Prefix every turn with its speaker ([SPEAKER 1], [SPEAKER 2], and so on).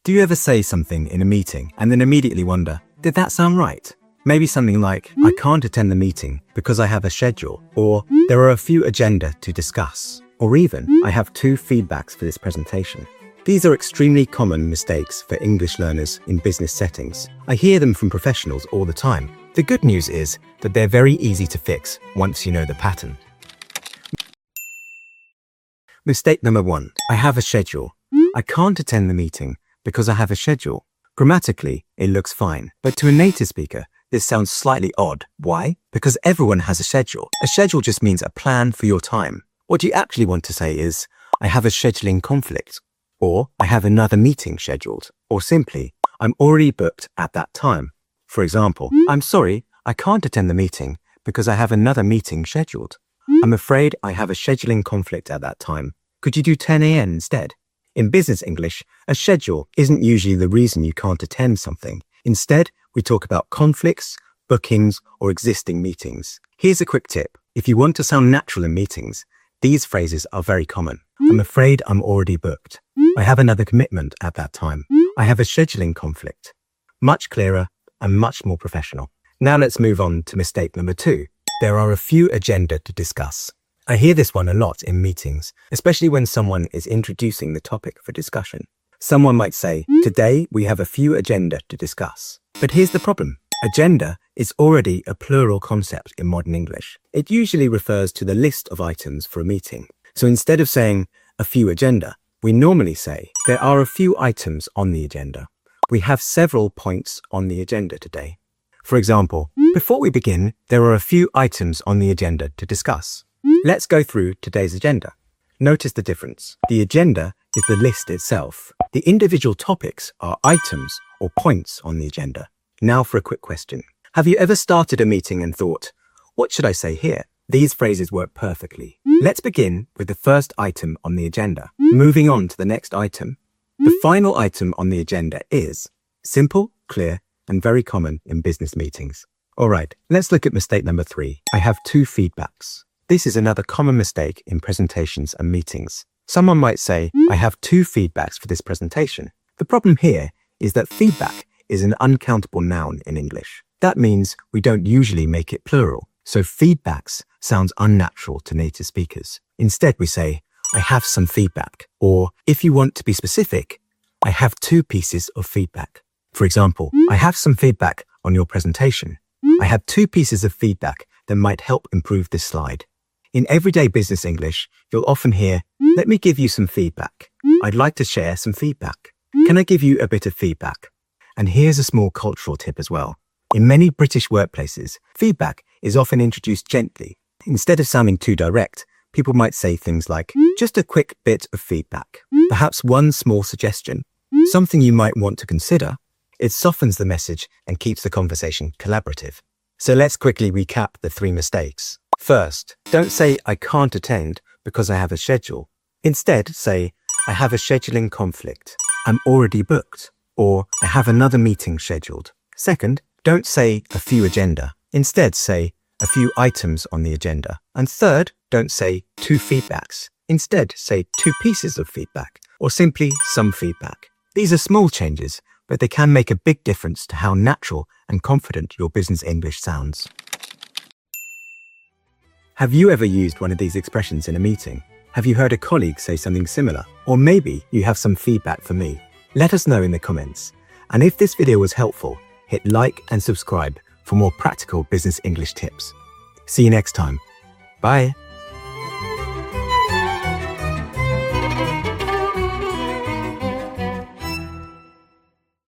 [SPEAKER 1] Do you ever say something in a meeting and then immediately wonder, did that sound right? Maybe something like, I can't attend the meeting because I have a schedule, or there are a few agenda to discuss, or even, I have 2 feedbacks for this presentation. These are extremely common mistakes for English learners in business settings. I hear them from professionals all the time. The good news is that they're very easy to fix once you know the pattern. Mistake number 1. I have a schedule. I can't attend the meeting because I have a schedule. Grammatically, it looks fine, but to a native speaker, this sounds slightly odd. Why? Because everyone has a schedule. A schedule just means a plan for your time. What you actually want to say is, I have a scheduling conflict, or I have another meeting scheduled, or simply, I'm already booked at that time. For example, I'm sorry, I can't attend the meeting because I have another meeting scheduled. I'm afraid I have a scheduling conflict at that time. Could you do 10 a.m. instead? In business English, a schedule isn't usually the reason you can't attend something. Instead, we talk about conflicts, bookings, or existing meetings. Here's a quick tip. If you want to sound natural in meetings, these phrases are very common. I'm afraid I'm already booked. I have another commitment at that time. I have a scheduling conflict. Much clearer and much more professional. Now let's move on to mistake number 2. There are a few agenda to discuss. I hear this one a lot in meetings, especially when someone is introducing the topic for discussion. Someone might say, today we have a few agenda to discuss. But here's the problem. Agenda is already a plural concept in modern English. It usually refers to the list of items for a meeting. So instead of saying a few agenda, we normally say there are a few items on the agenda. We have several points on the agenda today. For example, before we begin, there are a few items on the agenda to discuss. Let's go through today's agenda. Notice the difference. The agenda is the list itself. The individual topics are items or points on the agenda. Now for a quick question. Have you ever started a meeting and thought, what should I say here? These phrases work perfectly. Let's begin with the first item on the agenda. Moving on to the next item. The final item on the agenda is simple, clear, and very common in business meetings. All right, let's look at mistake number 3. I have 2 feedbacks. This is another common mistake in presentations and meetings. Someone might say, I have 2 feedbacks for this presentation. The problem here is that feedback is an uncountable noun in English. That means we don't usually make it plural, so feedbacks sounds unnatural to native speakers. Instead, we say, I have some feedback, or if you want to be specific, I have 2 pieces of feedback. For example, I have some feedback on your presentation. I have 2 pieces of feedback that might help improve this slide. In everyday business English, you'll often hear, let me give you some feedback. I'd like to share some feedback. Can I give you a bit of feedback? And here's a small cultural tip as well. In many British workplaces, feedback is often introduced gently. Instead of sounding too direct, people might say things like, just a quick bit of feedback. Perhaps one small suggestion, something you might want to consider. It softens the message and keeps the conversation collaborative. So let's quickly recap the 3 mistakes. First, don't say I can't attend because I have a schedule. Instead, say I have a scheduling conflict. I'm already booked. Or I have another meeting scheduled. Second, don't say a few agenda. Instead, say a few items on the agenda. And third, don't say 2 feedbacks. Instead, say 2 pieces of feedback or simply some feedback. These are small changes, but they can make a big difference to how natural and confident your business English sounds. Have you ever used one of these expressions in a meeting? Have you heard a colleague say something similar? Or maybe you have some feedback for me. Let us know in the comments. And if this video was helpful, hit like and subscribe for more practical business English tips. See you next time. Bye.